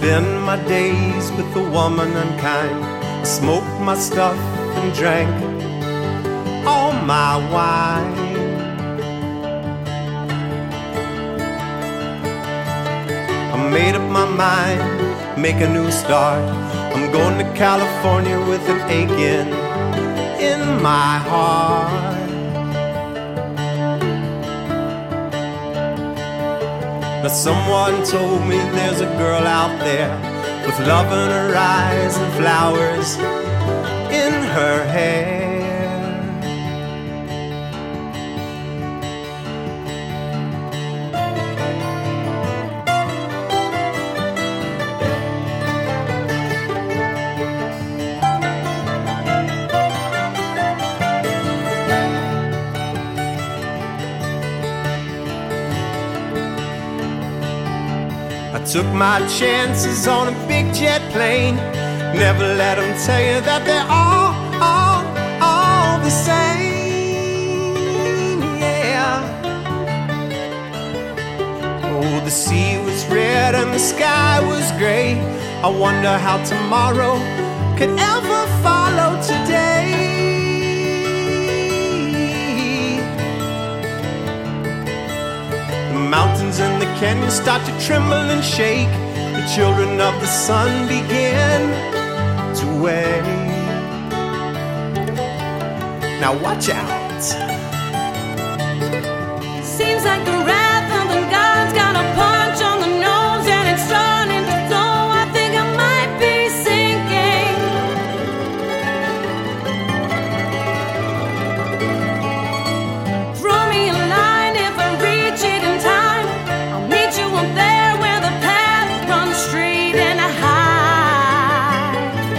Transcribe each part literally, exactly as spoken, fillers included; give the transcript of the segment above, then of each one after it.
spend my days with a woman unkind. I smoked my stuff and drank all my wine. I made up my mind, make a new start. I'm going to California with an aching in my heart. Now someone told me there's a girl out there with love in her eyes and flowers in her hair. I took my chances on a big jet plane. Never let them tell you that they're all, all, all the same, yeah. Oh, the sea was red and the sky was gray. I wonder how tomorrow could ever follow today. The mountains and the canyons start to tremble and shake. The children of the sun begin to wake. Now watch out. Seems like the wrath of the gods got a punch on the nose, and it's starting to flow. I think I might be sinking. Throw me a line if I reach it in time. I'll meet you up there where the path runs straight and high.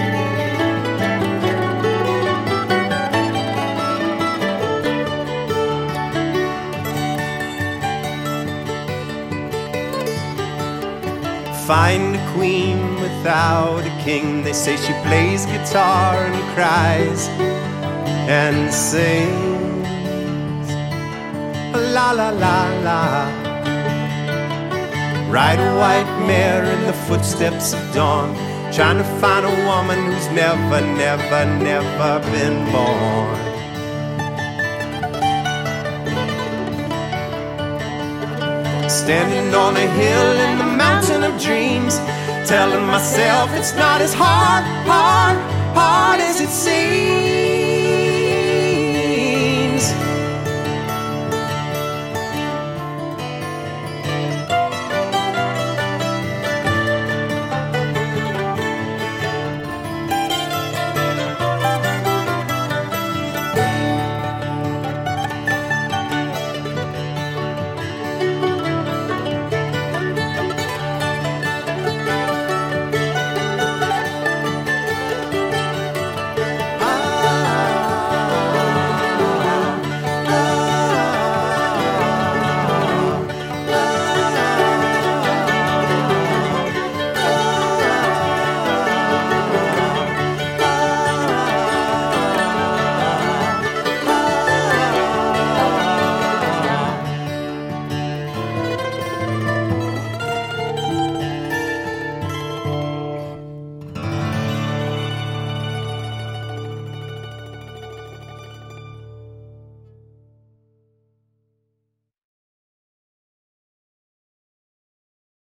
Find a queen without a king. They say she plays guitar and cries and sings. La la la la. Ride a white mare in the footsteps of dawn, trying to find a woman who's never, never, never been born. Standing on a hill in the mountain of dreams, telling myself it's not as hard, hard, hard as it seems.